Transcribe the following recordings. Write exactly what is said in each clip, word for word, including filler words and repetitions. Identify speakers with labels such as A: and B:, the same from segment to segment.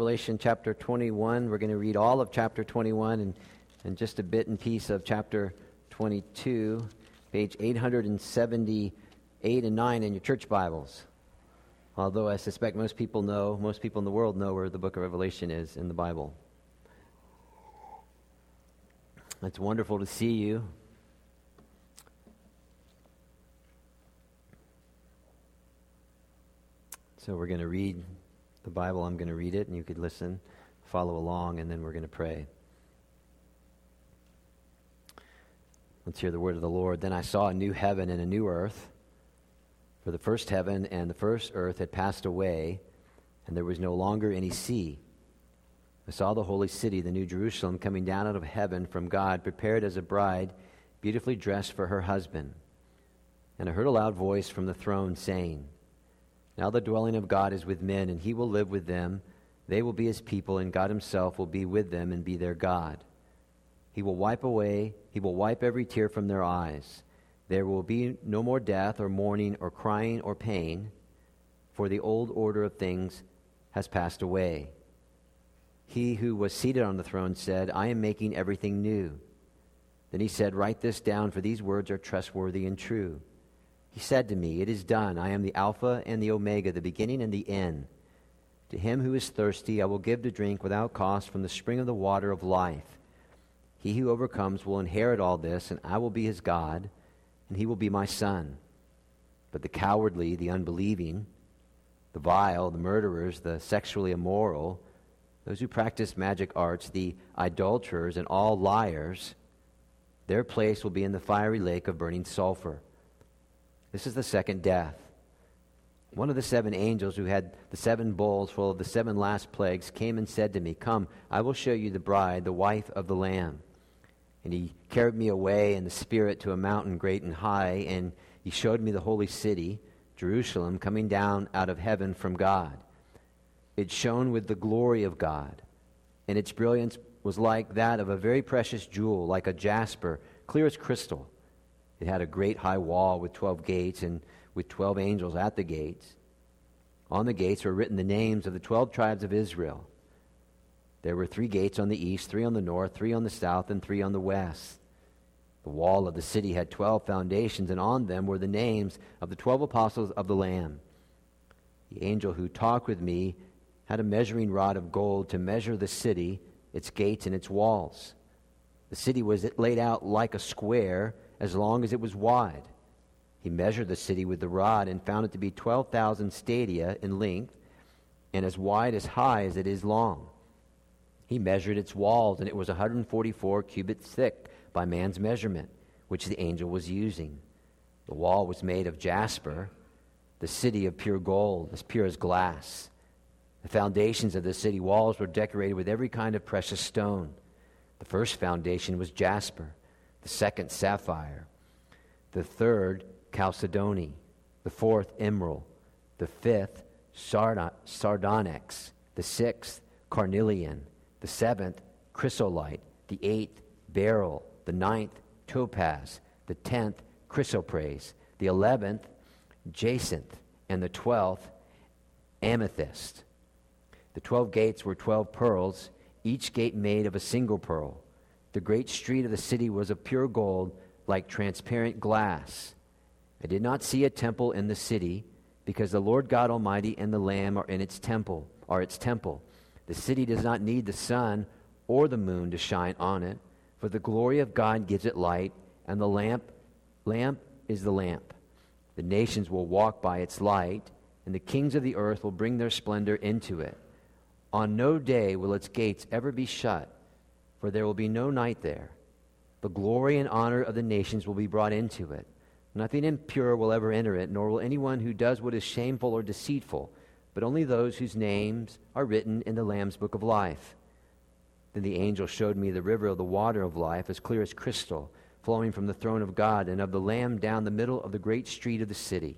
A: Revelation chapter twenty-one. We're going to read all of chapter twenty-one and, and just a bit and piece of chapter twenty-two, page eight seventy-eight and nine in your church Bibles. Although I suspect most people know, most people in the world know where the book of Revelation is in the Bible. It's wonderful to see you. So we're going to read the Bible. I'm going to read it, and you could listen, follow along, and then we're going to pray. Let's hear the word of the Lord. Then I saw a new heaven and a new earth, for the first heaven and the first earth had passed away, and there was no longer any sea. I saw the holy city, the new Jerusalem, coming down out of heaven from God, prepared as a bride, beautifully dressed for her husband. And I heard a loud voice from the throne saying, Now the dwelling of God is with men, and he will live with them. They will be his people, and God himself will be with them and be their God. He will wipe away, he will wipe every tear from their eyes. There will be no more death or mourning or crying or pain, for the old order of things has passed away. He who was seated on the throne said, I am making everything new. Then he said, Write this down, for these words are trustworthy and true. He said to me, It is done. I am the Alpha and the Omega, the beginning and the end. To him who is thirsty I will give to drink without cost from the spring of the water of life. He who overcomes will inherit all this, and I will be his God, and he will be my son. But the cowardly, the unbelieving, the vile, the murderers, the sexually immoral, those who practice magic arts, the adulterers, and all liars, their place will be in the fiery lake of burning sulfur. This is the second death. One of the seven angels who had the seven bowls full of the seven last plagues came and said to me, Come, I will show you the bride, the wife of the Lamb. And he carried me away in the Spirit to a mountain great and high, and he showed me the holy city, Jerusalem, coming down out of heaven from God. It shone with the glory of God, and its brilliance was like that of a very precious jewel, like a jasper, clear as crystal. It had a great high wall with twelve gates, and with twelve angels at the gates. On the gates were written the names of the twelve tribes of Israel. There were three gates on the east, three on the north, three on the south, and three on the west. The wall of the city had twelve foundations, and on them were the names of the twelve apostles of the Lamb. The angel who talked with me had a measuring rod of gold to measure the city, its gates, and its walls. The city was laid out like a square, as long as it was wide. He measured the city with the rod and found it to be twelve thousand stadia in length, and as wide as high as it is long. He measured its walls, and it was one hundred forty-four cubits thick by man's measurement, which the angel was using. The wall was made of jasper, the city of pure gold, as pure as glass. The foundations of the city walls were decorated with every kind of precious stone. The first foundation was jasper, the second sapphire, the third chalcedony, the fourth emerald, the fifth sard- sardonyx, the sixth carnelian, the seventh chrysolite, the eighth beryl, the ninth topaz, the tenth chrysoprase, the eleventh jacinth, and the twelfth amethyst. The twelve gates were twelve pearls, each gate made of a single pearl. The great street of the city was of pure gold, like transparent glass. I did not see a temple in the city, because the Lord God Almighty and the Lamb are in its temple, are its temple. The city does not need the sun or the moon to shine on it, for the glory of God gives it light, and the lamp lamp is the lamp. The nations will walk by its light, and the kings of the earth will bring their splendor into it. On no day will its gates ever be shut, for there will be no night there. The glory and honor of the nations will be brought into it. Nothing impure will ever enter it, nor will anyone who does what is shameful or deceitful, but only those whose names are written in the Lamb's book of life. Then the angel showed me the river of the water of life, as clear as crystal, flowing from the throne of God and of the Lamb down the middle of the great street of the city.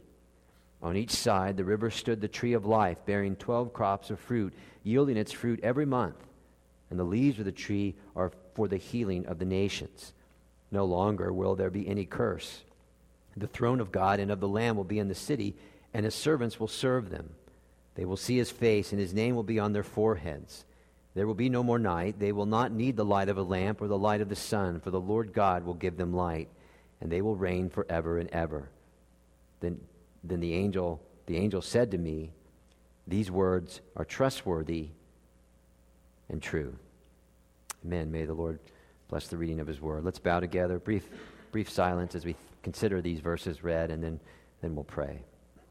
A: On each side the river stood the tree of life, bearing twelve crops of fruit, yielding its fruit every month. And the leaves of the tree are for the healing of the nations. No longer will there be any curse. The throne of God and of the Lamb will be in the city, and his servants will serve them. They will see his face, and his name will be on their foreheads. There will be no more night. They will not need the light of a lamp or the light of the sun, for the Lord God will give them light, and they will reign forever and ever. Then, then the angel, the angel said to me, these words are trustworthy and true. Amen. May the Lord bless the reading of his word. Let's bow together. Brief, brief silence as we consider these verses read, and then, then we'll pray.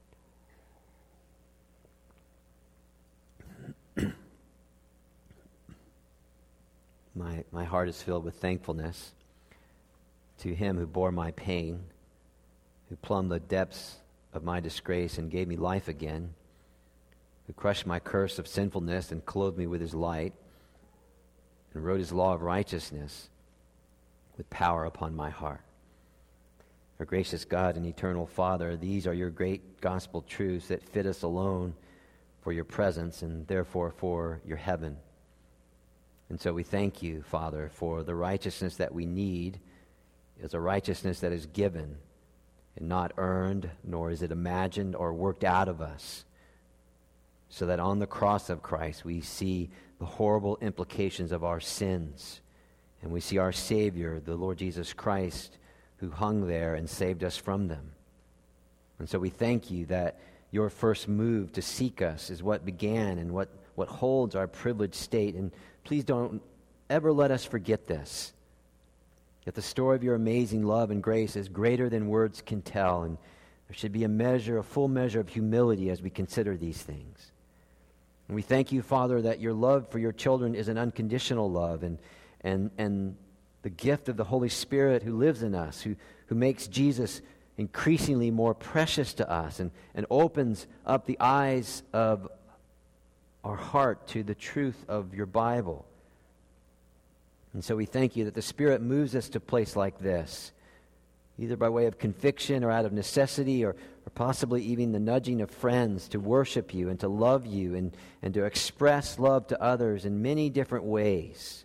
A: My, my heart is filled with thankfulness to him who bore my pain, who plumbed the depths of my disgrace and gave me life again, who crushed my curse of sinfulness and clothed me with his light, and wrote his law of righteousness with power upon my heart. Our gracious God and eternal Father, these are your great gospel truths that fit us alone for your presence and therefore for your heaven. And so we thank you, Father, for the righteousness that we need is a righteousness that is given and not earned, nor is it imagined or worked out of us. So that on the cross of Christ we see the horrible implications of our sins. And we see our Savior, the Lord Jesus Christ, who hung there and saved us from them. And so we thank you that your first move to seek us is what began and what, what holds our privileged state. And please don't ever let us forget this. That the story of your amazing love and grace is greater than words can tell. And there should be a measure, a full measure of humility as we consider these things. And we thank you, Father, that your love for your children is an unconditional love. And, and, and the gift of the Holy Spirit who lives in us, who, who makes Jesus increasingly more precious to us and, and opens up the eyes of our heart to the truth of your Bible. And so we thank you that the Spirit moves us to a place like this, either by way of conviction or out of necessity or, or possibly even the nudging of friends to worship you and to love you and, and to express love to others in many different ways,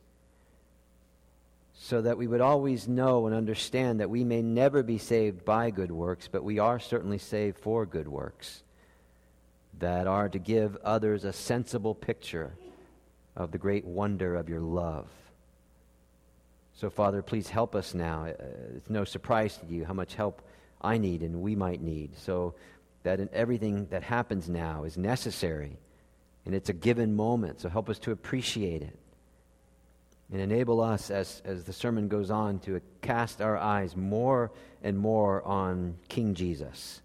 A: so that we would always know and understand that we may never be saved by good works, but we are certainly saved for good works that are to give others a sensible picture of the great wonder of your love. So, Father, please help us now. It's no surprise to you how much help I need and we might need, so that in everything that happens now is necessary, and it's a given moment, so help us to appreciate it. And enable us, as, as the sermon goes on, to cast our eyes more and more on King Jesus.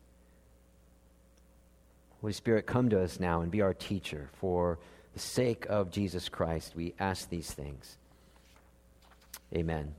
A: Holy Spirit, come to us now and be our teacher. For the sake of Jesus Christ, we ask these things. Amen.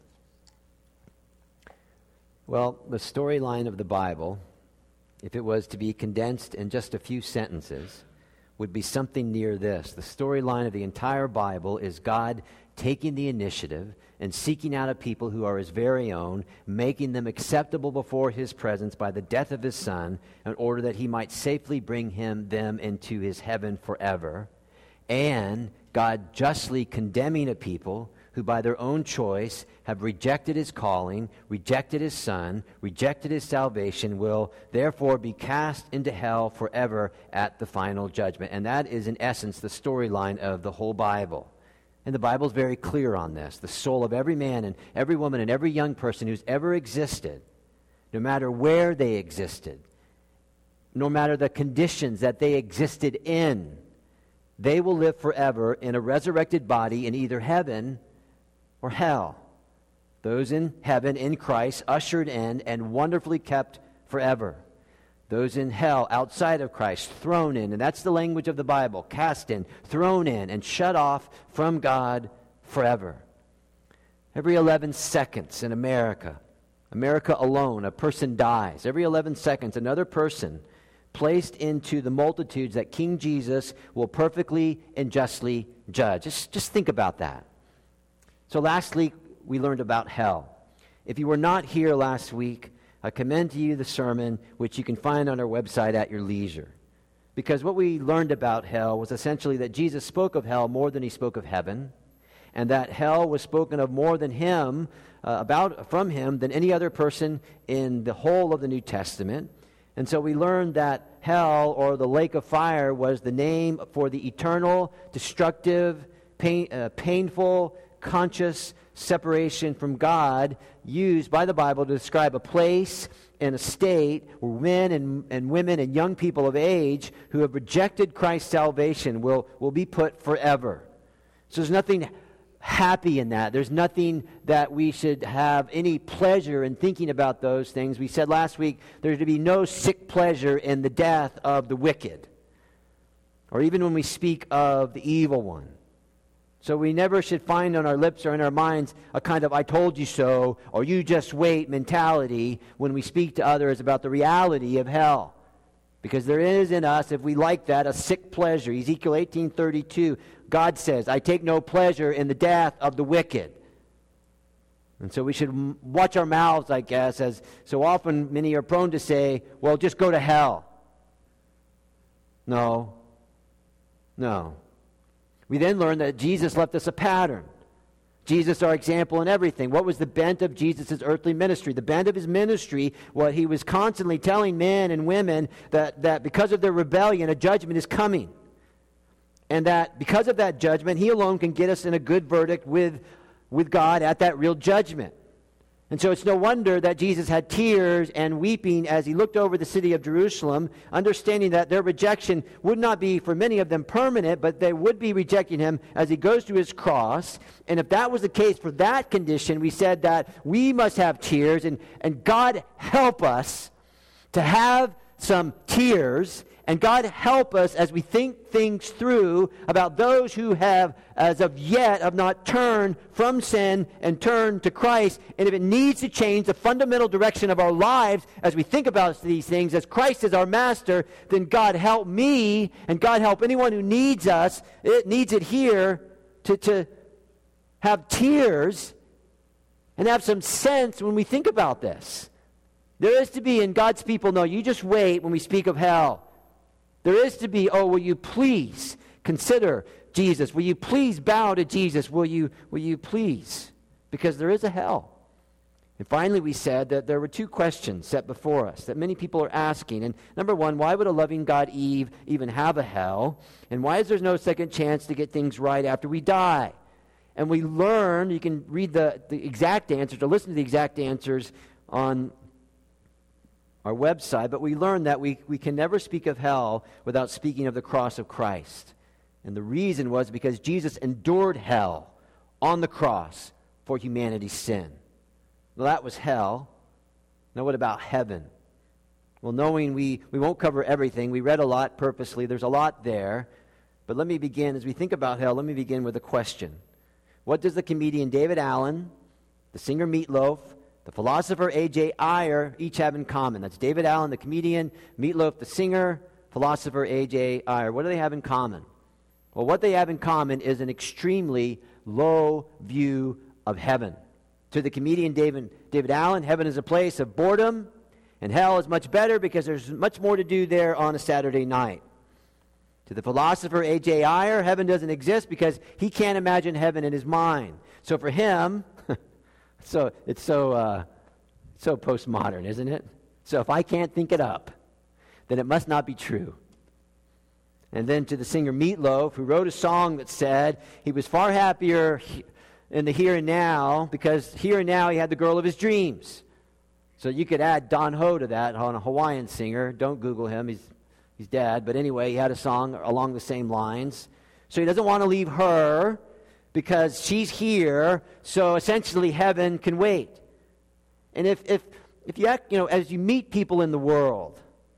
A: Well, the storyline of the Bible, if it was to be condensed in just a few sentences, would be something near this. The storyline of the entire Bible is God taking the initiative and seeking out a people who are his very own, making them acceptable before his presence by the death of his Son, in order that he might safely bring him them into his heaven forever, and God justly condemning a people who by their own choice have rejected his calling, rejected his Son, rejected his salvation, will therefore be cast into hell forever at the final judgment. And that is in essence the storyline of the whole Bible. And the Bible is very clear on this. The soul of every man and every woman and every young person who's ever existed, no matter where they existed, no matter the conditions that they existed in, they will live forever in a resurrected body in either heaven or hell. Those in heaven, in Christ, ushered in and wonderfully kept forever. Those in hell, outside of Christ, thrown in, and that's the language of the Bible, cast in, thrown in, and shut off from God forever. Every eleven seconds in America, America alone, a person dies. Every eleven seconds, another person placed into the multitudes that King Jesus will perfectly and justly judge. Just, just think about that. So last week, we learned about hell. If you were not here last week, I commend to you the sermon, which you can find on our website at your leisure. Because what we learned about hell was essentially that Jesus spoke of hell more than he spoke of heaven, and that hell was spoken of more than him, uh, about from him, than any other person in the whole of the New Testament. And so we learned that hell, or the lake of fire, was the name for the eternal, destructive, pain, uh, painful, conscious separation from God used by the Bible to describe a place and a state where men and, and women and young people of age who have rejected Christ's salvation will, will be put forever. So there's nothing happy in that. There's nothing that we should have any pleasure in thinking about those things. We said last week there's to be no sick pleasure in the death of the wicked, or even when we speak of the evil one. So we never should find on our lips or in our minds a kind of "I told you so" or "you just wait" mentality when we speak to others about the reality of hell. Because there is in us, if we like that, a sick pleasure. Ezekiel eighteen thirty-two, God says, "I take no pleasure in the death of the wicked." And so we should watch our mouths, I guess, as so often many are prone to say, "Well, just go to hell." No. No. We then learn that Jesus left us a pattern. Jesus, our example in everything. What was the bent of Jesus' earthly ministry? The bent of his ministry, what he was constantly telling men and women that, that because of their rebellion, a judgment is coming. And that because of that judgment, he alone can get us in a good verdict with, with God at that real judgment. And so it's no wonder that Jesus had tears and weeping as he looked over the city of Jerusalem, understanding that their rejection would not be for many of them permanent, but they would be rejecting him as he goes to his cross. And if that was the case for that condition, we said that we must have tears, and, and God help us to have some tears, and God help us as we think things through about those who have, as of yet, have not turned from sin and turned to Christ. And if it needs to change the fundamental direction of our lives as we think about these things, as Christ is our master, then God help me, and God help anyone who needs us, it needs it here, to, to have tears and have some sense when we think about this. There is to be, and God's people know, you just wait when we speak of hell. There is to be, oh, will you please consider Jesus? Will you please bow to Jesus? Will you, will you please? Because there is a hell. And finally, we said that there were two questions set before us that many people are asking. And number one, why would a loving God Eve even have a hell? And why is there no second chance to get things right after we die? And we learn, you can read the, the exact answers or listen to the exact answers on our website, but we learned that we, we can never speak of hell without speaking of the cross of Christ. And the reason was because Jesus endured hell on the cross for humanity's sin. Well, that was hell. Now what about heaven? Well, knowing we, we won't cover everything, we read a lot purposely. There's a lot there. But let me begin, as we think about hell, let me begin with a question. What does the comedian David Allen, the singer Meat Loaf, the philosopher A J Ayer each have in common? That's David Allen, the comedian, Meat Loaf, the singer, philosopher A J Ayer. What do they have in common? Well, what they have in common is an extremely low view of heaven. To the comedian David, David Allen, heaven is a place of boredom, and hell is much better because there's much more to do there on a Saturday night. To the philosopher A J Ayer, heaven doesn't exist because he can't imagine heaven in his mind. So for him, so it's so uh, so postmodern, isn't it? So if I can't think it up, then it must not be true. And then to the singer Meat Loaf, who wrote a song that said he was far happier in the here and now because here and now he had the girl of his dreams. So you could add Don Ho to that, on a Hawaiian singer. Don't Google him, he's he's dead. But anyway, he had a song along the same lines. So he doesn't want to leave her because she's here, so essentially heaven can wait. And if if if you act, you know, as you meet people in the world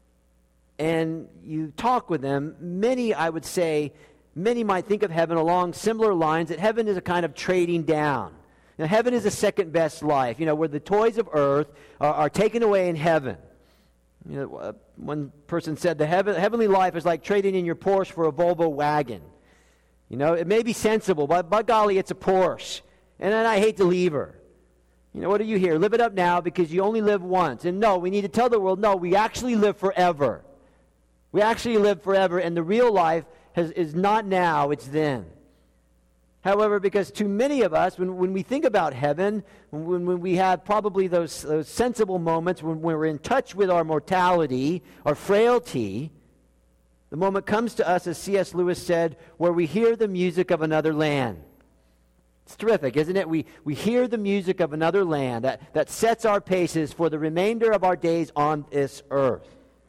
A: and you talk with them, many, I would say, many might think of heaven along similar lines, that heaven is a kind of trading down. Now, heaven is a second best life, you know, where the toys of earth are, are taken away in heaven. You know, uh, one person said the heaven, heavenly life is like trading in your Porsche for a Volvo wagon. You know, it may be sensible, but by golly, it's a Porsche. And then I hate to leave her. You know, what are you here? Live it up now because you only live once. And no, we need to tell the world, no, we actually live forever. We actually live forever, and the real life has, is not now, it's then. However, because too many of us, when, when we think about heaven, when, when we have probably those, those sensible moments when, when we're in touch with our mortality, our frailty, the moment comes to us, as C S Lewis said, where we hear the music of another land. It's terrific, isn't it? We, we hear the music of another land that, that sets our paces for the remainder of our days on this earth.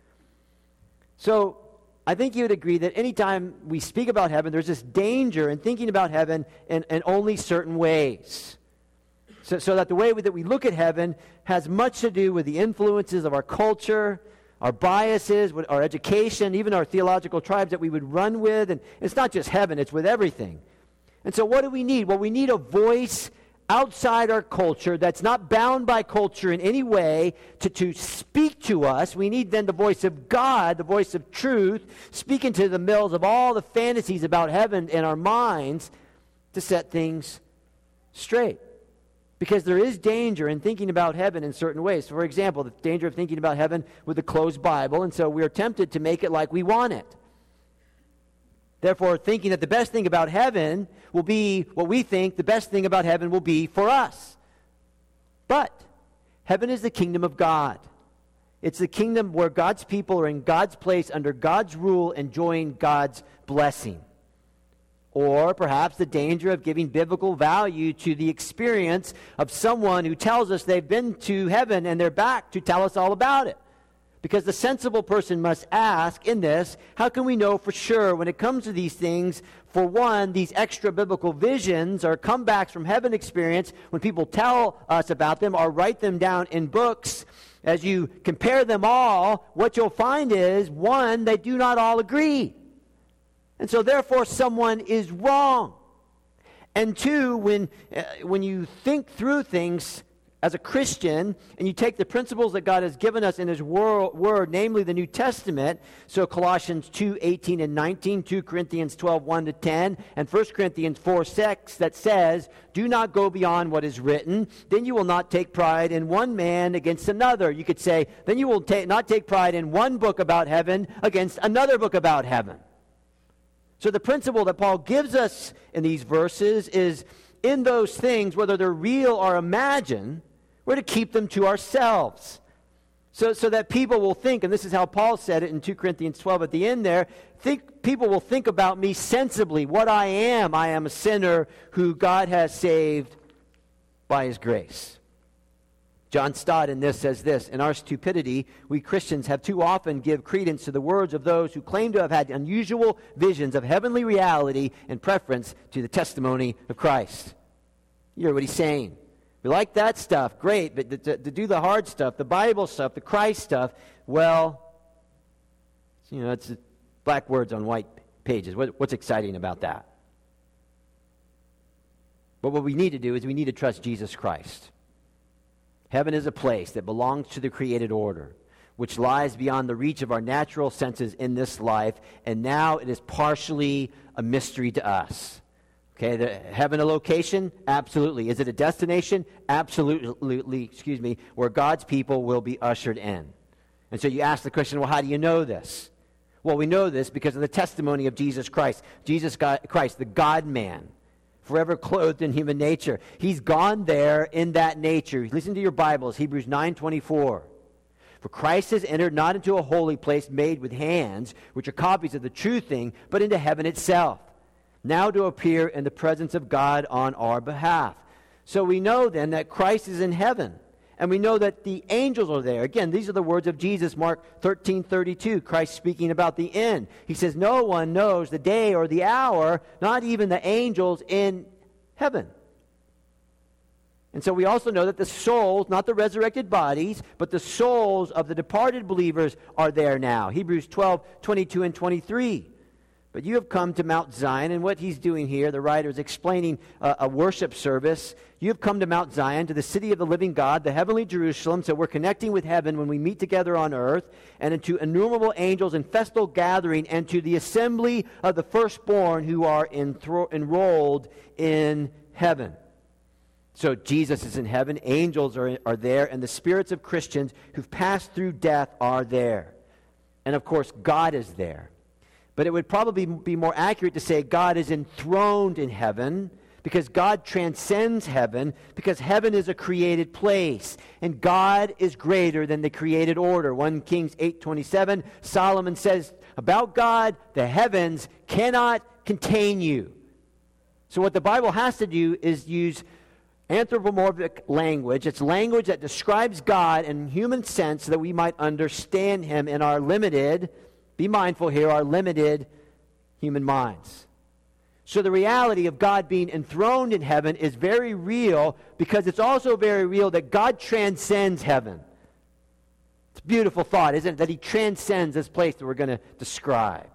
A: So, I think you would agree that anytime we speak about heaven, there's this danger in thinking about heaven in, in only certain ways. So, so that the way that we look at heaven has much to do with the influences of our culture, our biases, our education, even our theological tribes that we would run with. And it's not just heaven, it's with everything. And so what do we need? Well, we need a voice outside our culture that's not bound by culture in any way to, to speak to us. We need then the voice of God, the voice of truth, speaking to the mills of all the fantasies about heaven in our minds to set things straight. Because there is danger in thinking about heaven in certain ways. For example, the danger of thinking about heaven with a closed Bible, and so we are tempted to make it like we want it. Therefore, thinking that the best thing about heaven will be what we think the best thing about heaven will be for us. But heaven is the kingdom of God. It's the kingdom where God's people are in God's place under God's rule, enjoying God's blessing. Or perhaps the danger of giving biblical value to the experience of someone who tells us they've been to heaven and they're back to tell us all about it. Because the sensible person must ask in this, how can we know for sure when it comes to these things? For one, these extra biblical visions or comebacks from heaven experience, when people tell us about them or write them down in books, as you compare them all, what you'll find is, one, they do not all agree. And so therefore someone is wrong. And two, when, uh, when you think through things as a Christian, and you take the principles that God has given us in His wor- Word, namely the New Testament, so Colossians two, eighteen and nineteen, two Corinthians twelve, one to ten, and First Corinthians four, six, that says, do not go beyond what is written, then you will not take pride in one man against another. You could say, then you will ta- not take pride in one book about heaven against another book about heaven. So the principle that Paul gives us in these verses is, in those things, whether they're real or imagined, we're to keep them to ourselves. So, so that people will think, and this is how Paul said it in two Corinthians twelve at the end there, think, people will think about me sensibly, what I am. I am a sinner who God has saved by His grace. John Stott in this says this, in our stupidity, we Christians have too often give credence to the words of those who claim to have had unusual visions of heavenly reality in preference to the testimony of Christ. You hear what he's saying. We like that stuff, great, but to, to, to do the hard stuff, the Bible stuff, the Christ stuff, well, you know, it's black words on white pages. What, what's exciting about that? But what we need to do is we need to trust Jesus Christ. Heaven is a place that belongs to the created order, which lies beyond the reach of our natural senses in this life, and now it is partially a mystery to us. Okay, the, heaven a location? Absolutely. Is it a destination? Absolutely, excuse me, where God's people will be ushered in. And so you ask the question, well, how do you know this? Well, we know this because of the testimony of Jesus Christ. Jesus God, Christ, the God-man, forever clothed in human nature. He's gone there in that nature. Listen to your Bibles, Hebrews nine twenty-four. For Christ has entered not into a holy place made with hands, which are copies of the true thing, but into heaven itself, now to appear in the presence of God on our behalf. So we know then that Christ is in heaven, and we know that the angels are there. Again, these are the words of Jesus, Mark thirteen thirty-two, Christ speaking about the end. He says, no one knows the day or the hour, not even the angels in heaven. And so we also know that the souls, not the resurrected bodies, but the souls of the departed believers are there now. Hebrews twelve twenty-two and twenty-three. But you have come to Mount Zion, and what he's doing here, the writer is explaining uh, a worship service. You have come to Mount Zion, to the city of the living God, the heavenly Jerusalem. So we're connecting with heaven when we meet together on earth, and into innumerable angels in festal gathering, and to the assembly of the firstborn who are enthro- enrolled in heaven. So Jesus is in heaven, angels are, are there, and the spirits of Christians who've passed through death are there. And of course, God is there. But it would probably be more accurate to say God is enthroned in heaven, because God transcends heaven, because heaven is a created place, and God is greater than the created order. First Kings eight twenty-seven, Solomon says about God, the heavens cannot contain you. So what the Bible has to do is use anthropomorphic language. It's language that describes God in human sense so that we might understand him in our limited, be mindful here, our limited human minds. So the reality of God being enthroned in heaven is very real, because it's also very real that God transcends heaven. It's a beautiful thought, isn't it? That he transcends this place that we're going to describe.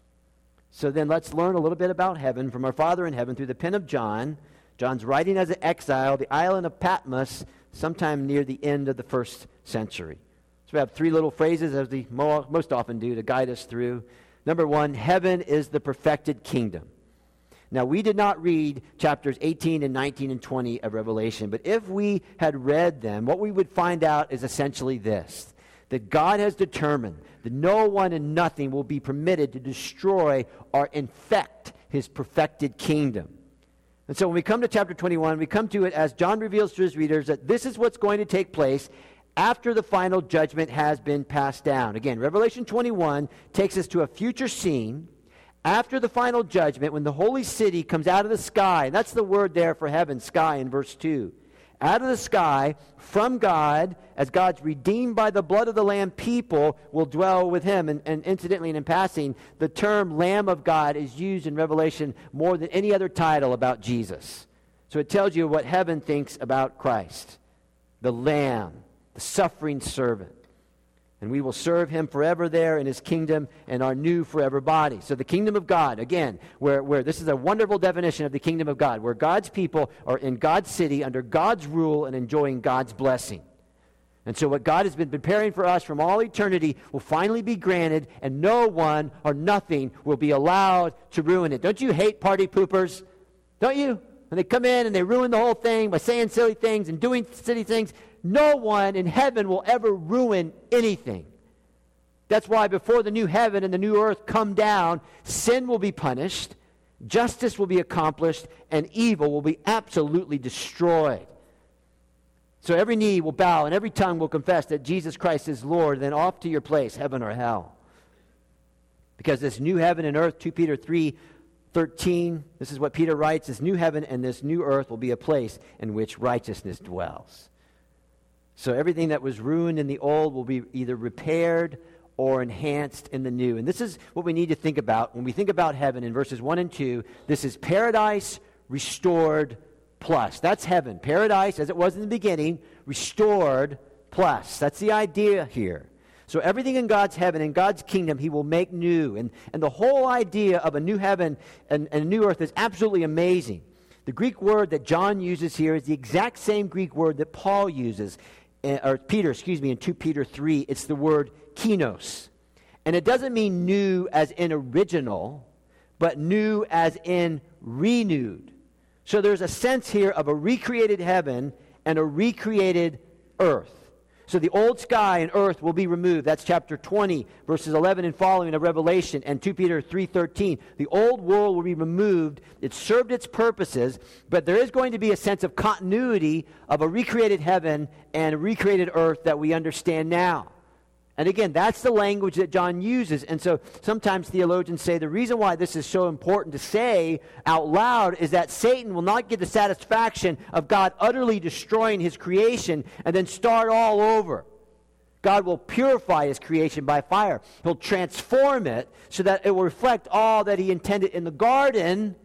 A: So then let's learn a little bit about heaven from our Father in heaven through the pen of John. John's writing as an exile, the island of Patmos, sometime near the end of the first century. So we have three little phrases, as we most often do, to guide us through. Number one, heaven is the perfected kingdom. Now, we did not read chapters eighteen and nineteen and twenty of Revelation, but if we had read them, what we would find out is essentially this: that God has determined that no one and nothing will be permitted to destroy or infect his perfected kingdom. And so when we come to chapter twenty-one, we come to it as John reveals to his readers that this is what's going to take place after the final judgment has been passed down. Again, Revelation twenty-one takes us to a future scene after the final judgment, when the holy city comes out of the sky. And that's the word there for heaven, sky, in verse two. Out of the sky, from God, as God's redeemed by the blood of the Lamb people will dwell with him. And, and incidentally and in passing, the term Lamb of God is used in Revelation more than any other title about Jesus. So it tells you what heaven thinks about Christ, the Lamb, the suffering servant. And we will serve him forever there in his kingdom and our new forever body. So the kingdom of God, again, where, where this is a wonderful definition of the kingdom of God, where God's people are in God's city under God's rule and enjoying God's blessing. And so what God has been preparing for us from all eternity will finally be granted, and no one or nothing will be allowed to ruin it. Don't you hate party poopers? Don't you? When they come in and they ruin the whole thing by saying silly things and doing silly things. No one in heaven will ever ruin anything. That's why before the new heaven and the new earth come down, sin will be punished, justice will be accomplished, and evil will be absolutely destroyed. So every knee will bow and every tongue will confess that Jesus Christ is Lord. Then off to your place, heaven or hell. Because this new heaven and earth, Second Peter three thirteen, this is what Peter writes, this new heaven and this new earth will be a place in which righteousness dwells. So everything that was ruined in the old will be either repaired or enhanced in the new. And this is what we need to think about when we think about heaven in verses one and two. This is paradise restored plus. That's heaven. Paradise as it was in the beginning, restored plus. That's the idea here. So everything in God's heaven, in God's kingdom, he will make new. And, and the whole idea of a new heaven and, and a new earth is absolutely amazing. The Greek word that John uses here is the exact same Greek word that Paul uses. Or Peter, excuse me, in Second Peter three, it's the word kinos. And it doesn't mean new as in original, but new as in renewed. So there's a sense here of a recreated heaven and a recreated earth. So the old sky and earth will be removed. That's chapter twenty, verses eleven and following of Revelation, and Second Peter three thirteen. The old world will be removed. It served its purposes, but there is going to be a sense of continuity of a recreated heaven and a recreated earth that we understand now. And again, that's the language that John uses. And so sometimes theologians say the reason why this is so important to say out loud is that Satan will not get the satisfaction of God utterly destroying his creation and then start all over. God will purify his creation by fire. He'll transform it so that it will reflect all that he intended in the garden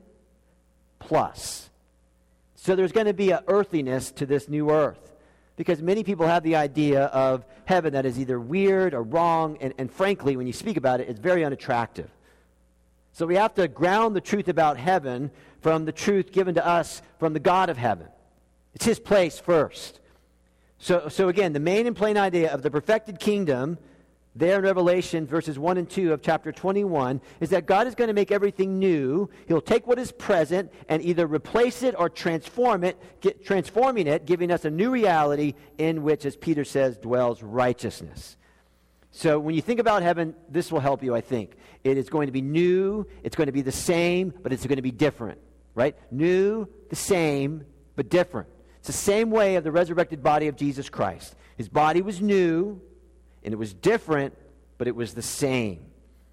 A: plus. So there's going to be an earthiness to this new earth. Because many people have the idea of heaven that is either weird or wrong, and, and frankly, when you speak about it, it's very unattractive. So we have to ground the truth about heaven from the truth given to us from the God of heaven. It's his place first. So, so again, the main and plain idea of the perfected kingdom there in Revelation verses one and two of chapter twenty-one is that God is going to make everything new. He'll take what is present and either replace it or transform it, get, transforming it, giving us a new reality in which, as Peter says, dwells righteousness. So when you think about heaven, this will help you, I think. It is going to be new, it's going to be the same, but it's going to be different. right? New, the same, but different. It's the same way of the resurrected body of Jesus Christ. His body was new, and it was different, but it was the same.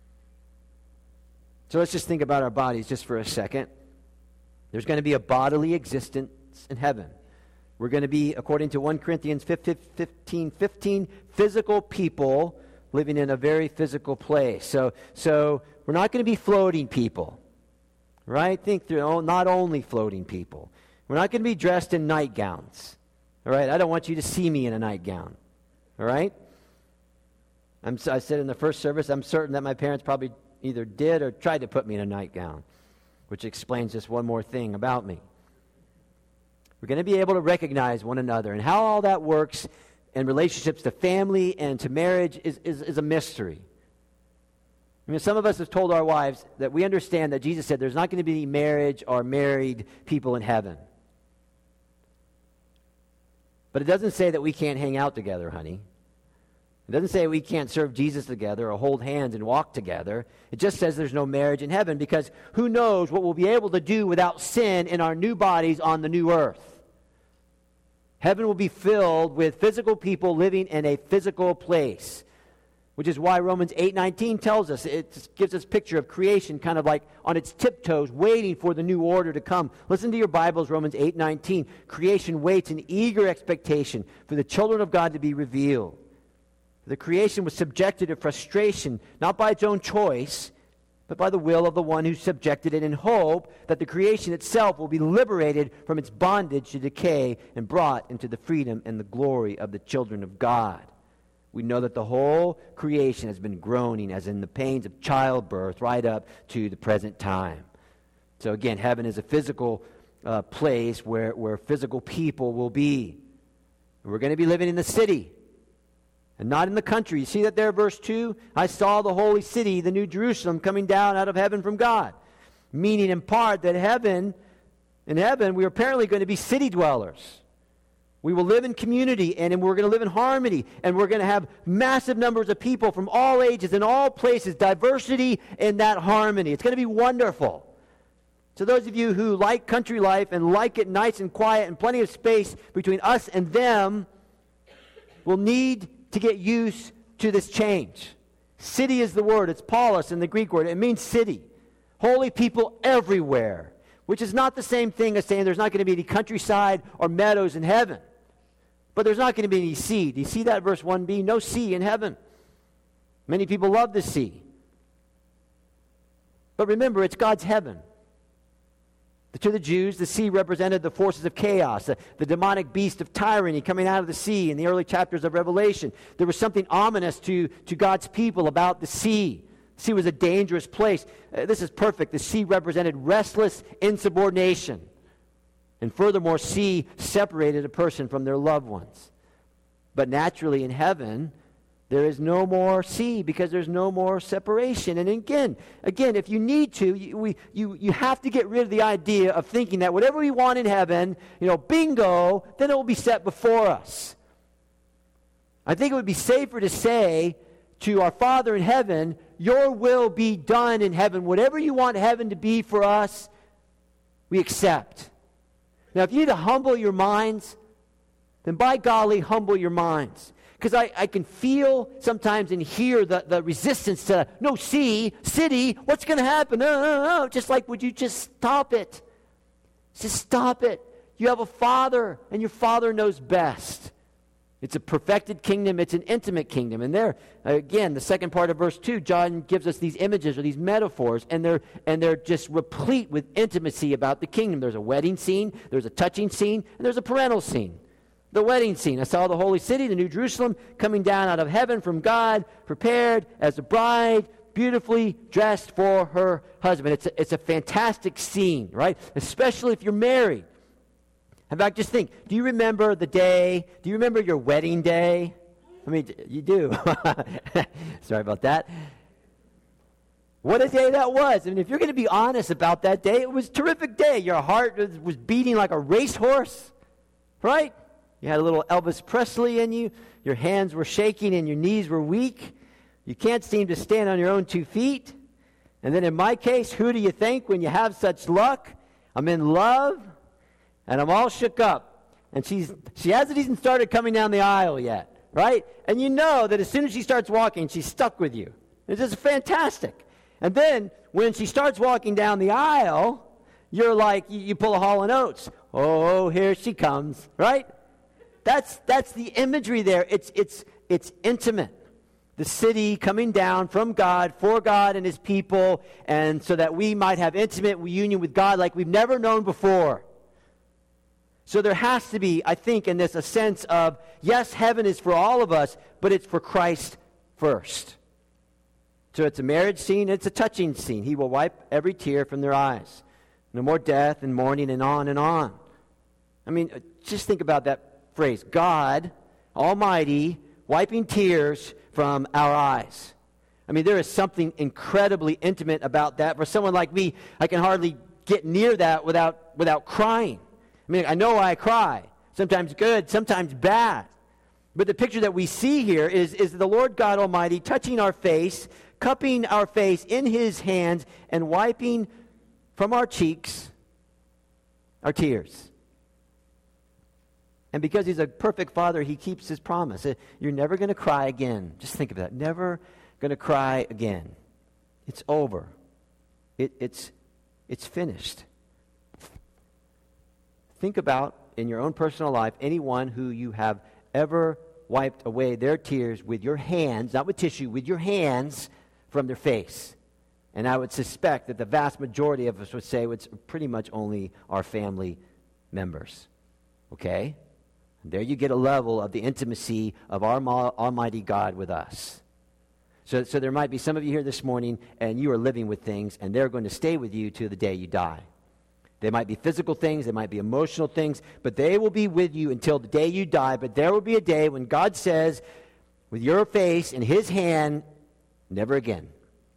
A: So let's just think about our bodies just for a second. There's going to be a bodily existence in heaven. We're going to be, according to First Corinthians fifteen fifteen, physical people living in a very physical place. So, so we're not going to be floating people, right? Think through, oh, not only floating people. We're not going to be dressed in nightgowns, all right? I don't want you to see me in a nightgown, all right? I'm, I said in the first service, I'm certain that my parents probably either did or tried to put me in a nightgown, which explains just one more thing about me. We're going to be able to recognize one another, and how all that works in relationships to family and to marriage is, is, is a mystery. I mean, some of us have told our wives that we understand that Jesus said there's not going to be marriage or married people in heaven. But it doesn't say that we can't hang out together, honey. It doesn't say we can't serve Jesus together or hold hands and walk together. It just says there's no marriage in heaven, because who knows what we'll be able to do without sin in our new bodies on the new earth. Heaven will be filled with physical people living in a physical place, which is why Romans eight nineteen tells us, it gives us a picture of creation kind of like on its tiptoes, waiting for the new order to come. Listen to your Bibles, Romans eight nineteen. Creation waits in eager expectation for the children of God to be revealed. The creation was subjected to frustration, not by its own choice, but by the will of the one who subjected it, in hope that the creation itself will be liberated from its bondage to decay and brought into the freedom and the glory of the children of God. We know that the whole creation has been groaning as in the pains of childbirth right up to the present time. So again, heaven is a physical uh, place where, where physical people will be. We're going to be living in the city and not in the country. You see that there, verse two? I saw the holy city, the new Jerusalem, coming down out of heaven from God. Meaning in part that heaven, in heaven, we are apparently going to be city dwellers. We will live in community, and we're going to live in harmony, and we're going to have massive numbers of people from all ages and all places, diversity in that harmony. It's going to be wonderful. So those of you who like country life and like it nice and quiet and plenty of space between us and them will need to get used to this change. City is the word. It's polis in the Greek word. It means city. Holy people everywhere, which is not the same thing as saying there's not going to be any countryside or meadows in heaven. But there's not going to be any sea. Do you see that, verse one b? No sea in heaven. Many people love the sea. But remember, it's God's heaven. To the Jews, the sea represented the forces of chaos, the, the demonic beast of tyranny coming out of the sea in the early chapters of Revelation. There was something ominous to, to God's people about the sea. The sea was a dangerous place. Uh, this is perfect. The sea represented restless insubordination. And furthermore, sea separated a person from their loved ones. But naturally in heaven, there is no more sea because there's no more separation. And again, again, if you need to, you, we, you, you have to get rid of the idea of thinking that whatever we want in heaven, you know, bingo, then it will be set before us. I think it would be safer to say to our Father in heaven, your will be done in heaven. Whatever you want heaven to be for us, we accept. Now, if you need to humble your minds, then by golly, humble your minds. Because I, I can feel sometimes and hear the, the resistance to, no, see, city, what's going to happen? Oh, oh, oh. Just like, would you just stop it? Just stop it. You have a Father, and your Father knows best. It's a perfected kingdom. It's an intimate kingdom. And there, again, the second part of verse two, John gives us these images or these metaphors, and they're, and they're just replete with intimacy about the kingdom. There's a wedding scene, there's a touching scene, and there's a parental scene. The wedding scene. I saw the holy city, the new Jerusalem, coming down out of heaven from God, prepared as a bride, beautifully dressed for her husband. It's a, it's a fantastic scene, right? Especially if you're married. In fact, just think, do you remember the day, do you remember your wedding day? I mean, you do. Sorry about that. What a day that was. I mean, if you're going to be honest about that day, it was a terrific day. Your heart was, was beating like a racehorse, right? You had a little Elvis Presley in you. Your hands were shaking and your knees were weak. You can't seem to stand on your own two feet. And then in my case, who do you think when you have such luck? I'm in love, and I'm all shook up. And she's she hasn't even started coming down the aisle yet, right? And you know that as soon as she starts walking, she's stuck with you. It's just fantastic. And then when she starts walking down the aisle, you're like, you, you pull a Hall and Oates. Oh, here she comes, right? That's that's the imagery there. It's it's it's intimate. The city coming down from God, for God and his people, and so that we might have intimate union with God like we've never known before. So there has to be, I think, in this a sense of, yes, heaven is for all of us, but it's for Christ first. So it's a marriage scene, it's a touching scene. He will wipe every tear from their eyes. No more death and mourning and on and on. I mean, just think about that phrase. God, Almighty, wiping tears from our eyes. I mean, there is something incredibly intimate about that. For someone like me, I can hardly get near that without without crying. I mean, I know I cry. Sometimes good, sometimes bad. But the picture that we see here is, is the Lord God Almighty touching our face, cupping our face in his hands, and wiping from our cheeks our tears. And because he's a perfect father, he keeps his promise. You're never going to cry again. Just think of that. Never going to cry again. It's over. It, it's, it's finished. Think about, in your own personal life, anyone who you have ever wiped away their tears with your hands, not with tissue, with your hands from their face. And I would suspect that the vast majority of us would say it's pretty much only our family members. Okay? There you get a level of the intimacy of our Almighty God with us. So, so there might be some of you here this morning, and you are living with things, and they're going to stay with you to the day you die. They might be physical things, they might be emotional things, but they will be with you until the day you die. But there will be a day when God says, with your face in his hand, never again.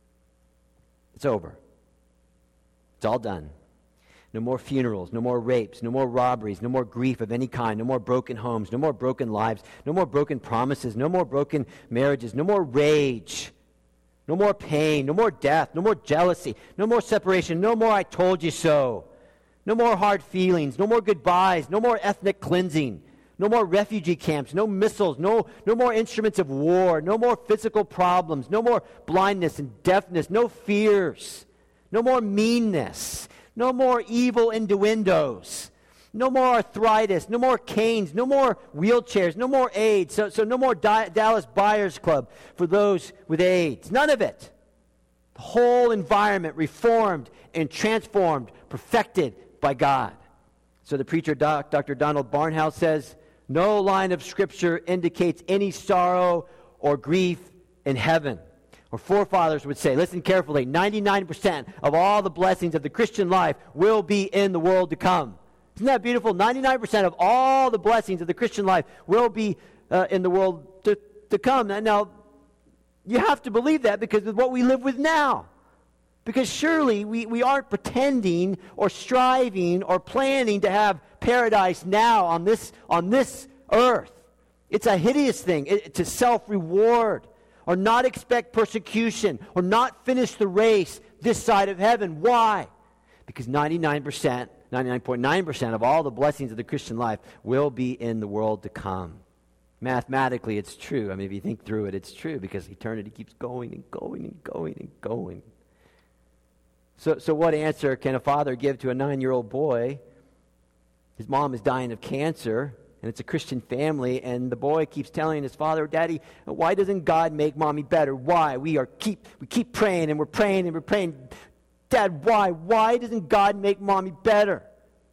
A: It's over. It's all done. No more funerals, no more rapes, no more robberies, no more grief of any kind, no more broken homes, no more broken lives, no more broken promises, no more broken marriages, no more rage, no more pain, no more death, no more jealousy, no more separation, no more I told you so, no more hard feelings, no more goodbyes, no more ethnic cleansing, no more refugee camps, no missiles, no, no more instruments of war, no more physical problems, no more blindness and deafness, no fears, no more meanness, no more evil innuendos. No more arthritis. No more canes. No more wheelchairs. No more AIDS. So, so no more Di- Dallas Buyers Club for those with AIDS. None of it. The whole environment reformed and transformed, perfected by God. So the preacher, doc, Doctor Donald Barnhouse, says, no line of Scripture indicates any sorrow or grief in heaven. Or forefathers would say, listen carefully, ninety-nine percent of all the blessings of the Christian life will be in the world to come. Isn't that beautiful? ninety-nine percent of all the blessings of the Christian life will be uh, in the world to, to come. Now, you have to believe that because of what we live with now. Because surely we, we aren't pretending or striving or planning to have paradise now on this, on this earth. It's a hideous thing. It, it's a self-reward. Or not expect persecution, or not finish the race this side of heaven. Why? Because ninety-nine percent, ninety-nine point nine percent of all the blessings of the Christian life will be in the world to come. Mathematically, it's true. I mean, if you think through it, it's true, because eternity keeps going and going and going and going. So, so what answer can a father give to a nine-year-old boy? His mom is dying of cancer, and it's a Christian family, and the boy keeps telling his father, Daddy, why doesn't God make mommy better? Why? We are keep we keep praying, and we're praying, and we're praying. Dad, why? Why doesn't God make mommy better?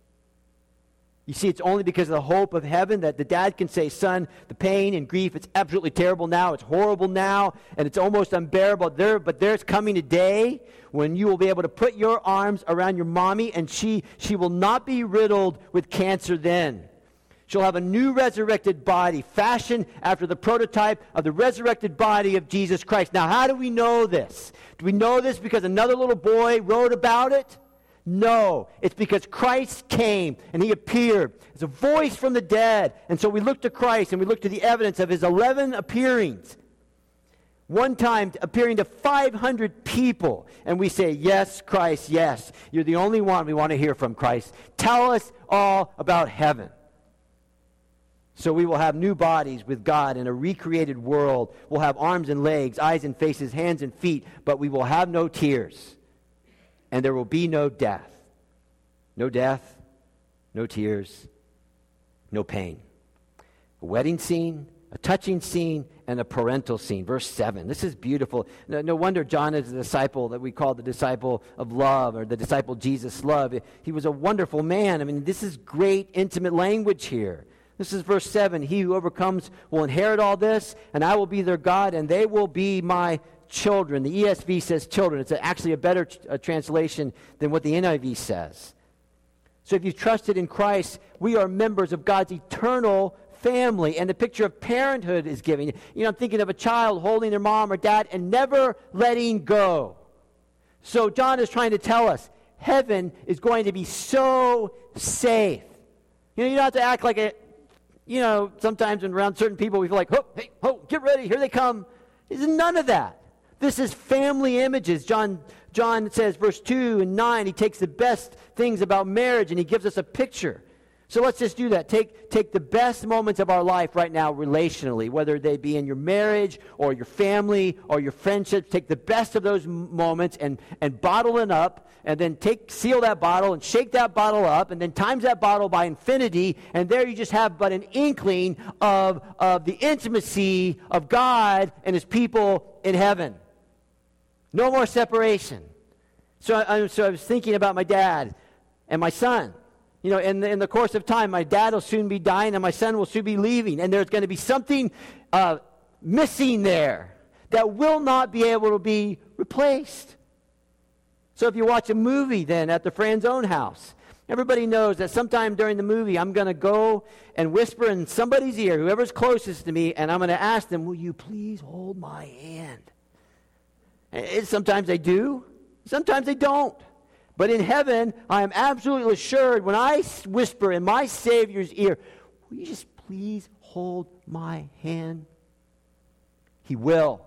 A: You see, it's only because of the hope of heaven that the dad can say, son, the pain and grief, it's absolutely terrible now, it's horrible now, and it's almost unbearable. There, but there's coming a day when you will be able to put your arms around your mommy, and she she will not be riddled with cancer then. She'll have a new resurrected body fashioned after the prototype of the resurrected body of Jesus Christ. Now, how do we know this? Do we know this because another little boy wrote about it? No. It's because Christ came and he appeared as a voice from the dead. And so we look to Christ and we look to the evidence of his eleven appearings. One time appearing to five hundred people. And we say, yes, Christ, yes. You're the only one we want to hear from, Christ. Tell us all about heaven. So we will have new bodies with God in a recreated world. We'll have arms and legs, eyes and faces, hands and feet, but we will have no tears. And there will be no death. No death, no tears, no pain. A wedding scene, a touching scene, and a parental scene. Verse seven. This is beautiful. No, no wonder John is the disciple that we call the disciple of love, or the disciple Jesus loved. He was a wonderful man. I mean, this is great, intimate language here. This is verse seven. He who overcomes will inherit all this, and I will be their God, and they will be my children. The E S V says children. It's actually a better uh, translation than what the N I V says. So if you've trusted in Christ, we are members of God's eternal family, and the picture of parenthood is given. You know, I'm thinking of a child holding their mom or dad and never letting go. So John is trying to tell us, heaven is going to be so safe. You know, you don't have to act like a, you know, sometimes when around certain people we feel like, oh, hey, oh, get ready, here they come. There's none of that. This is family images. John John says, verse two and nine, he takes the best things about marriage and he gives us a picture. So let's just do that. Take, take the best moments of our life right now relationally, whether they be in your marriage or your family or your friendships. Take the best of those m- moments and, and bottle it up, and then take seal that bottle and shake that bottle up, and then times that bottle by infinity, and there you just have but an inkling of, of the intimacy of God and his people in heaven. No more separation. So I, so I was thinking about my dad and my son. You know, in the, in the course of time, my dad will soon be dying and my son will soon be leaving. And there's going to be something uh, missing there that will not be able to be replaced. So if you watch a movie then at the friend's own house, everybody knows that sometime during the movie I'm going to go and whisper in somebody's ear, whoever's closest to me, and I'm going to ask them, will you please hold my hand? And sometimes they do. Sometimes they don't. But in heaven, I am absolutely assured when I whisper in my Savior's ear, will you just please hold my hand? He will.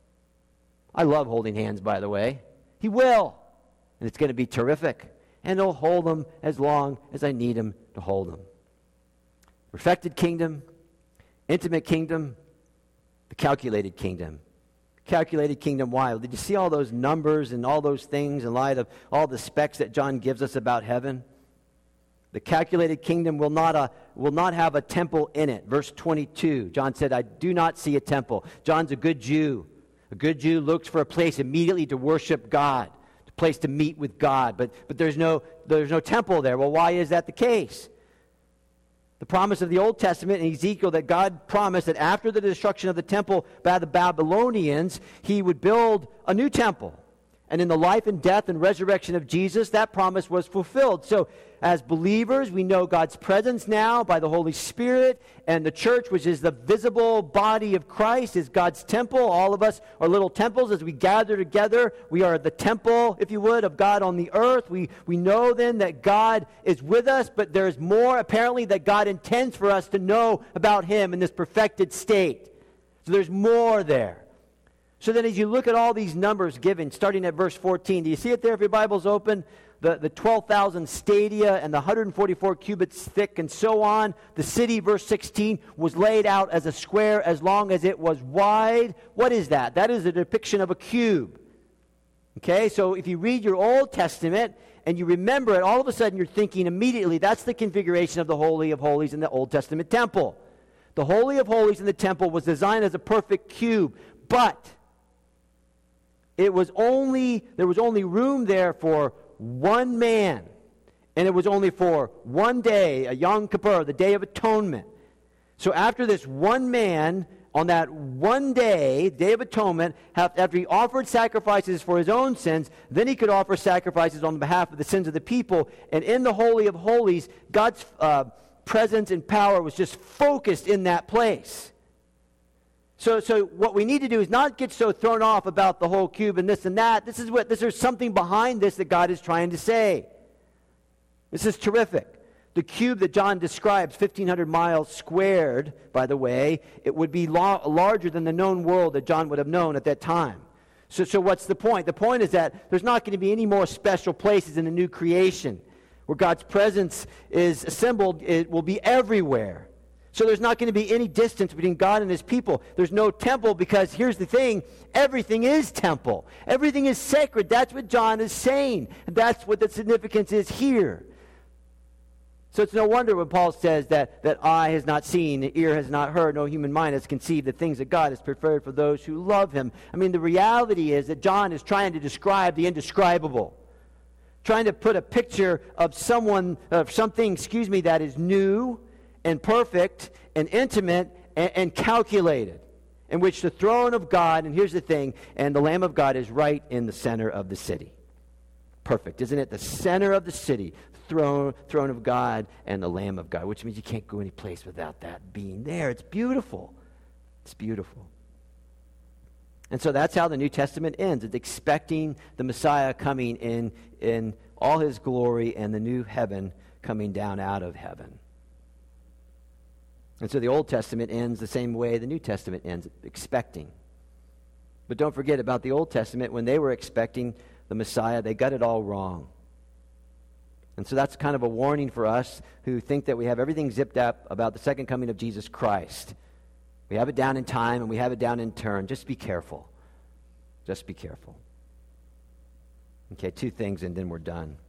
A: I love holding hands, by the way. He will. And it's going to be terrific. And he'll hold them as long as I need him to hold them. Perfected kingdom, intimate kingdom, the calculated kingdom. Calculated kingdom, why? Did you see all those numbers and all those things in light of all the specs that John gives us about heaven? The calculated kingdom will not, uh, will not have a temple in it. Verse twenty-two, John said, I do not see a temple. John's a good Jew. A good Jew looks for a place immediately to worship God, a place to meet with God. But, but there's no, there's no temple there. Well, why is that the case? The promise of the Old Testament in Ezekiel that God promised that after the destruction of the temple by the Babylonians, he would build a new temple. And in the life and death and resurrection of Jesus, that promise was fulfilled. So as believers, we know God's presence now by the Holy Spirit, and the church, which is the visible body of Christ, is God's temple. All of us are little temples as we gather together. We are the temple, if you would, of God on the earth. We, we know then that God is with us, but there's more apparently that God intends for us to know about him in this perfected state. So there's more there. So then as you look at all these numbers given, starting at verse fourteen, do you see it there if your Bible's open? The, the twelve thousand stadia and the one hundred forty-four cubits thick and so on. The city, verse sixteen, was laid out as a square as long as it was wide. What is that? That is a depiction of a cube. Okay, so if you read your Old Testament and you remember it, all of a sudden you're thinking immediately, that's the configuration of the Holy of Holies in the Old Testament temple. The Holy of Holies in the temple was designed as a perfect cube, but it was only, there was only room there for one man. And it was only for one day, a Yom Kippur, the Day of Atonement. So after this one man, on that one day, Day of Atonement, after he offered sacrifices for his own sins, then he could offer sacrifices on behalf of the sins of the people. And in the Holy of Holies, God's uh, presence and power was just focused in that place. So, so what we need to do is not get so thrown off about the whole cube and this and that. This is what, this, there's something behind this that God is trying to say. This is terrific. The cube that John describes, fifteen hundred miles squared, by the way, it would be la- larger than the known world that John would have known at that time. So, so what's the point? The point is that there's not going to be any more special places in the new creation. Where God's presence is assembled, it will be everywhere. So there's not going to be any distance between God and his people. There's no temple because here's the thing, everything is temple. Everything is sacred. That's what John is saying. And that's what the significance is here. So it's no wonder when Paul says that, that eye has not seen, the ear has not heard, no human mind has conceived the things that God has prepared for those who love him. I mean, the reality is that John is trying to describe the indescribable. Trying to put a picture of someone, of something, excuse me, that is new and perfect and intimate and, and calculated, in which the throne of God, and here's the thing, and the Lamb of God is right in the center of the city. Perfect, isn't it? The center of the city, throne, throne of God and the Lamb of God, which means you can't go any place without that being there. It's beautiful. It's beautiful. And so that's how the New Testament ends. It's expecting the Messiah coming in in all his glory and the new heaven coming down out of heaven. And so the Old Testament ends the same way the New Testament ends, expecting. But don't forget about the Old Testament. When they were expecting the Messiah, they got it all wrong. And so that's kind of a warning for us who think that we have everything zipped up about the second coming of Jesus Christ. We have it down in time and we have it down in turn. Just be careful. Just be careful. Okay, two things and then we're done.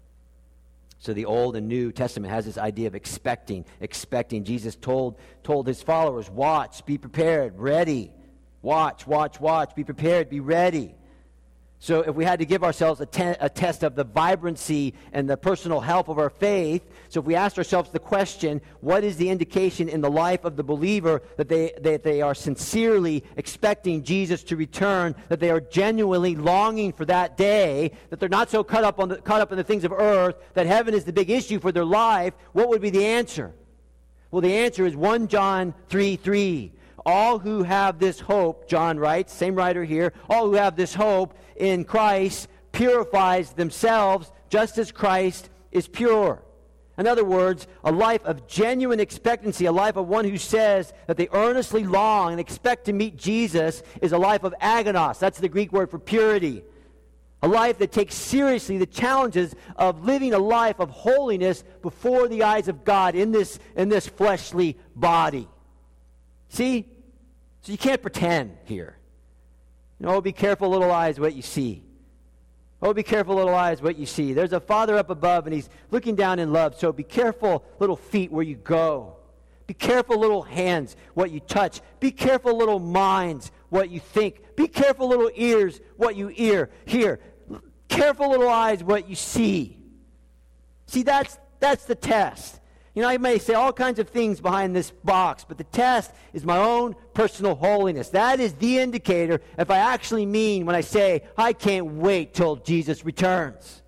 A: So the Old and New Testament has this idea of expecting, expecting. Jesus told, told his followers, watch, be prepared, ready. Watch, watch, watch, be prepared, be ready. So if we had to give ourselves a, te- a test of the vibrancy and the personal health of our faith, so if we asked ourselves the question, what is the indication in the life of the believer that they, that they are sincerely expecting Jesus to return, that they are genuinely longing for that day, that they're not so caught up, on the, caught up in the things of earth, that heaven is the big issue for their life, what would be the answer? Well, the answer is First John three three. All who have this hope, John writes, same writer here, all who have this hope in Christ purifies themselves just as Christ is pure. In other words, a life of genuine expectancy, a life of one who says that they earnestly long and expect to meet Jesus is a life of agonos. That's the Greek word for purity. A life that takes seriously the challenges of living a life of holiness before the eyes of God in this, in this fleshly body. See? So you can't pretend here. You know, oh, be careful, little eyes, what you see. Oh, be careful, little eyes, what you see. There's a Father up above, and he's looking down in love. So be careful, little feet, where you go. Be careful, little hands, what you touch. Be careful, little minds, what you think. Be careful, little ears, what you ear, hear. Careful, little eyes, what you see. See, that's that's the test. You know, I may say all kinds of things behind this box, but the test is my own personal holiness. That is the indicator if I actually mean when I say, I can't wait till Jesus returns.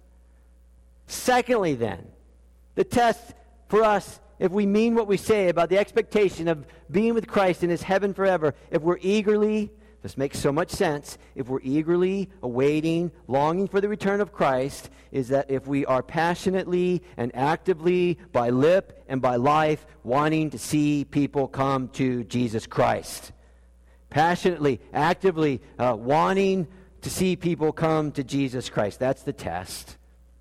A: Secondly, then, the test for us, if we mean what we say about the expectation of being with Christ in his heaven forever, if we're eagerly, this makes so much sense, if we're eagerly awaiting, longing for the return of Christ, is that if we are passionately and actively, by lip and by life, wanting to see people come to Jesus Christ. Passionately, actively, uh, wanting to see people come to Jesus Christ. That's the test.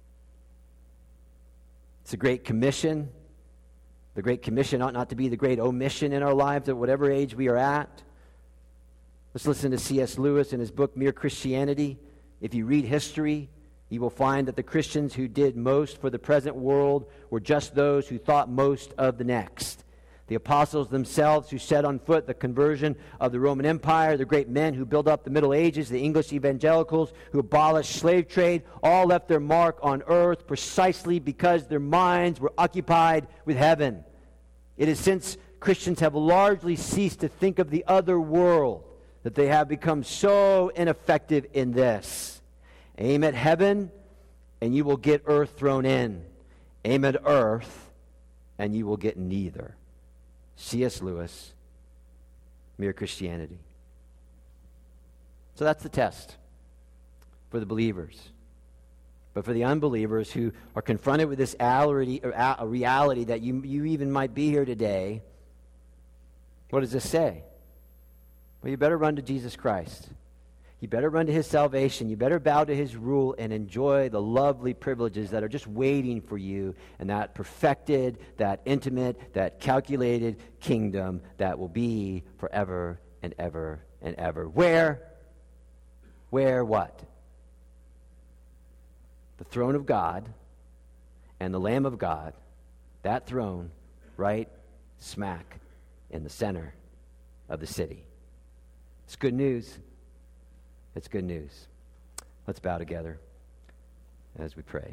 A: It's a great commission. The Great Commission ought not to be the great omission in our lives at whatever age we are at. Let's listen to C S Lewis in his book, Mere Christianity. If you read history, you will find that the Christians who did most for the present world were just those who thought most of the next. The apostles themselves who set on foot the conversion of the Roman Empire, the great men who built up the Middle Ages, the English evangelicals who abolished slave trade, all left their mark on earth precisely because their minds were occupied with heaven. It is since Christians have largely ceased to think of the other world that they have become so ineffective in this. Aim at heaven, and you will get earth thrown in. Aim at earth, and you will get neither. C S Lewis, Mere Christianity. So that's the test for the believers. But for the unbelievers who are confronted with this reality, or a reality that you, you even might be here today, what does this say? Well, you better run to Jesus Christ. You better run to his salvation. You better bow to his rule and enjoy the lovely privileges that are just waiting for you in that perfected, that intimate, that calculated kingdom that will be forever and ever and ever. Where? Where what? The throne of God and the Lamb of God, that throne right smack in the center of the city. It's good news. It's good news. Let's bow together as we pray.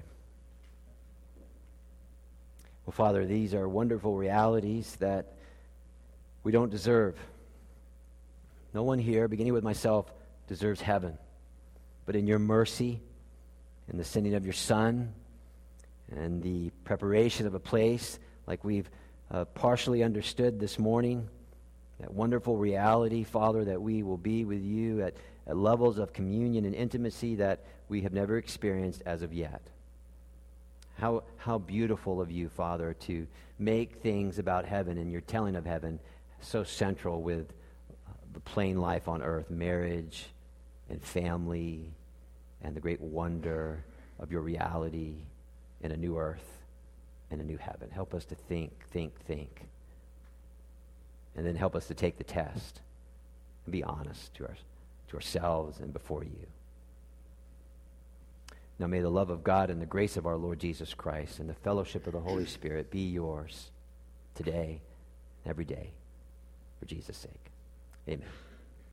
A: Well, Father, these are wonderful realities that we don't deserve. No one here, beginning with myself, deserves heaven. But in your mercy, in the sending of your Son, and the preparation of a place like we've uh, partially understood this morning, that wonderful reality, Father, that we will be with you at, at levels of communion and intimacy that we have never experienced as of yet. How, how beautiful of you, Father, to make things about heaven and your telling of heaven so central with the plain life on earth, marriage and family, and the great wonder of your reality in a new earth and a new heaven. Help us to think, think, think. And then help us to take the test and be honest to, our, to ourselves and before you. Now may the love of God and the grace of our Lord Jesus Christ and the fellowship of the Holy Spirit be yours today and every day for Jesus' sake. Amen.